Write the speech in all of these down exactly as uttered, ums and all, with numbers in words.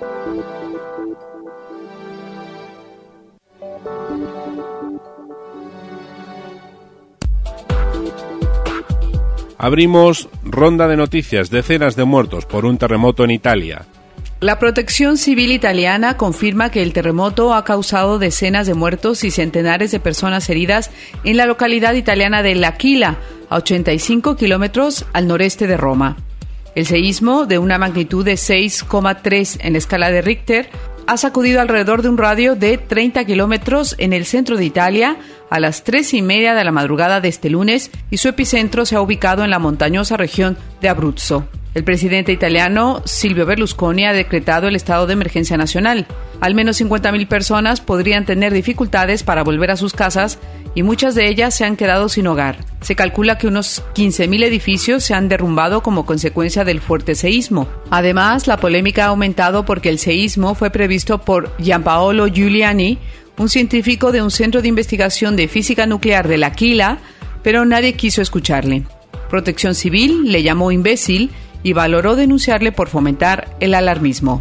Abrimos ronda de noticias. Decenas de muertos por un terremoto en Italia. La Protección Civil italiana confirma que el terremoto ha causado decenas de muertos y centenares de personas heridas en la localidad italiana de L'Aquila, a ochenta y cinco kilómetros al noreste de Roma. El seísmo, de una magnitud de seis coma tres en la escala de Richter, ha sacudido alrededor de un radio de treinta kilómetros en el centro de Italia a las tres y media de la madrugada de este lunes, y su epicentro se ha ubicado en la montañosa región de Abruzzo. El presidente italiano Silvio Berlusconi ha decretado el estado de emergencia nacional. Al menos cincuenta mil personas podrían tener dificultades para volver a sus casas y muchas de ellas se han quedado sin hogar. Se calcula que unos quince mil edificios se han derrumbado como consecuencia del fuerte seísmo. Además, la polémica ha aumentado porque el seísmo fue previsto por Giampaolo Giuliani, un científico de un centro de investigación de física nuclear de L'Aquila, pero nadie quiso escucharle. Protección Civil le llamó imbécil y valoró denunciarle por fomentar el alarmismo.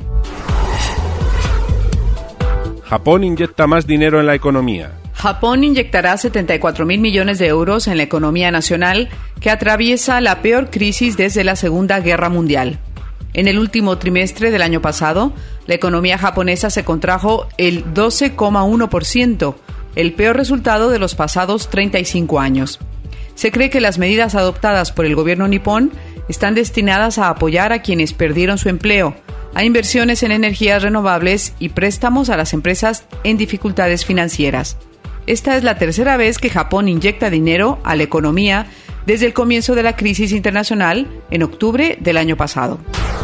Japón inyecta más dinero en la economía. Japón inyectará setenta y cuatro mil millones de euros en la economía nacional, que atraviesa la peor crisis desde la Segunda Guerra Mundial. En el último trimestre del año pasado, la economía japonesa se contrajo el doce coma uno por ciento, el peor resultado de los pasados treinta y cinco años. Se cree que las medidas adoptadas por el gobierno nipón están destinadas a apoyar a quienes perdieron su empleo, a inversiones en energías renovables y préstamos a las empresas en dificultades financieras. Esta es la tercera vez que Japón inyecta dinero a la economía desde el comienzo de la crisis internacional en octubre del año pasado.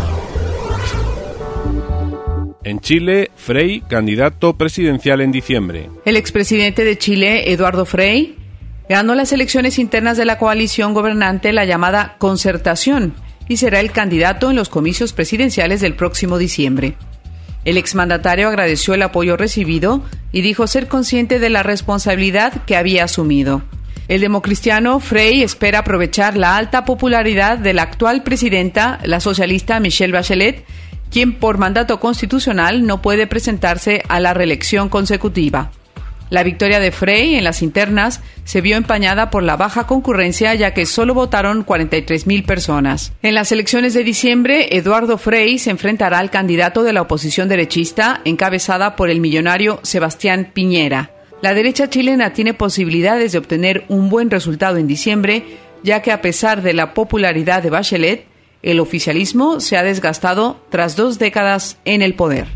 En Chile, Frei, candidato presidencial en diciembre. El expresidente de Chile, Eduardo Frei, ganó las elecciones internas de la coalición gobernante, la llamada Concertación, y será el candidato en los comicios presidenciales del próximo diciembre. El exmandatario agradeció el apoyo recibido y dijo ser consciente de la responsabilidad que había asumido. El democristiano Frei espera aprovechar la alta popularidad de la actual presidenta, la socialista Michelle Bachelet, quien por mandato constitucional no puede presentarse a la reelección consecutiva. La victoria de Frei en las internas se vio empañada por la baja concurrencia, ya que solo votaron cuarenta y tres mil personas. En las elecciones de diciembre, Eduardo Frei se enfrentará al candidato de la oposición derechista, encabezada por el millonario Sebastián Piñera. La derecha chilena tiene posibilidades de obtener un buen resultado en diciembre, ya que a pesar de la popularidad de Bachelet, el oficialismo se ha desgastado tras dos décadas en el poder.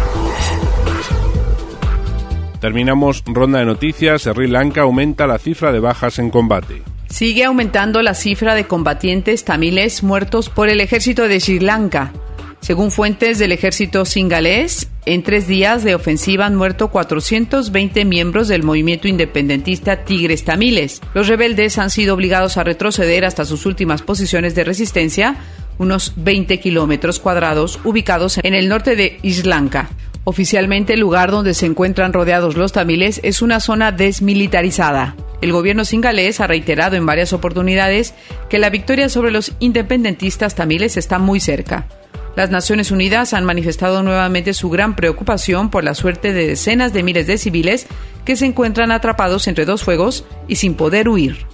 Terminamos ronda de noticias. Sri Lanka aumenta la cifra de bajas en combate. Sigue aumentando la cifra de combatientes tamiles muertos por el ejército de Sri Lanka. Según fuentes del ejército singalés, en tres días de ofensiva han muerto cuatrocientos veinte miembros del movimiento independentista Tigres Tamiles. Los rebeldes han sido obligados a retroceder hasta sus últimas posiciones de resistencia, unos veinte kilómetros cuadrados ubicados en el norte de Sri Lanka. Oficialmente, el lugar donde se encuentran rodeados los tamiles es una zona desmilitarizada. El gobierno singalés ha reiterado en varias oportunidades que la victoria sobre los independentistas tamiles está muy cerca. Las Naciones Unidas han manifestado nuevamente su gran preocupación por la suerte de decenas de miles de civiles que se encuentran atrapados entre dos fuegos y sin poder huir.